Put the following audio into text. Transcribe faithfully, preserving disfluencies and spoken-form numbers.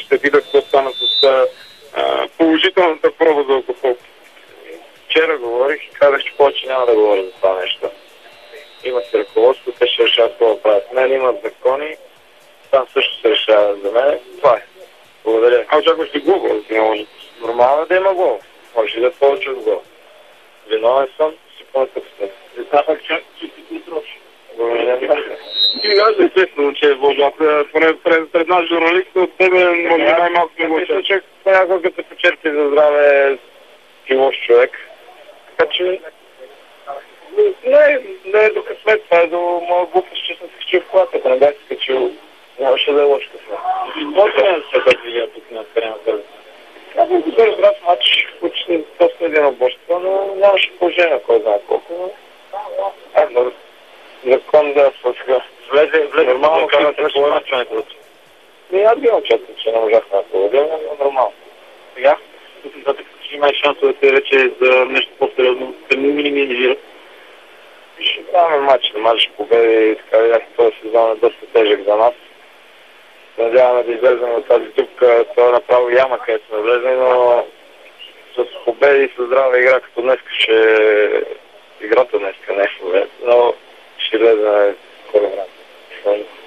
се питах какво стана с а, положителната проба за алкохол. Вчера говорих и казах, че повече няма да говоря за това нещо. Има си ръководство, те ще решават какво да правят. Мен имат закони, там също се решава за мен. Това е. Благодаря. А очакваш ли глупо? Нормално да има глупо. Може да е повече от глупо. Виновен съм, си по-натък съм. Затова чак, че ти ти троши. Ти аз естествено, че е Божа. Пред, пред, пред наш журналист от тебе може би най-малко не го че човек понякога като се почерпи за здраве и лош човек. Така че не, не е до късмет, това е до моя глупост, че съм се качил в колата. Ако не бях се качил, нямаше да е лош късмет. Какво не се да видя тук на терена? Аз съм го разбрал в матч, почти доста един обощество, но нямаше положение, кой знае колко. Едно, закон да сега. Влезе, влезе, нормално казват се по мачването. Не, аз бях участвал, че не можах на това, но нормално. Сега, затова че имаш шансове да вече за нещо по-сериозно, да минимизира. Ще даваме матч, да матч победи и така видях, този сезон е доста тежък за нас. Надяваме да излезем от тази дупка, това е направо яма, където сме влезли, но с победи и с здрава игра, като днес ще играта днес не е в но ще влезем скоро време.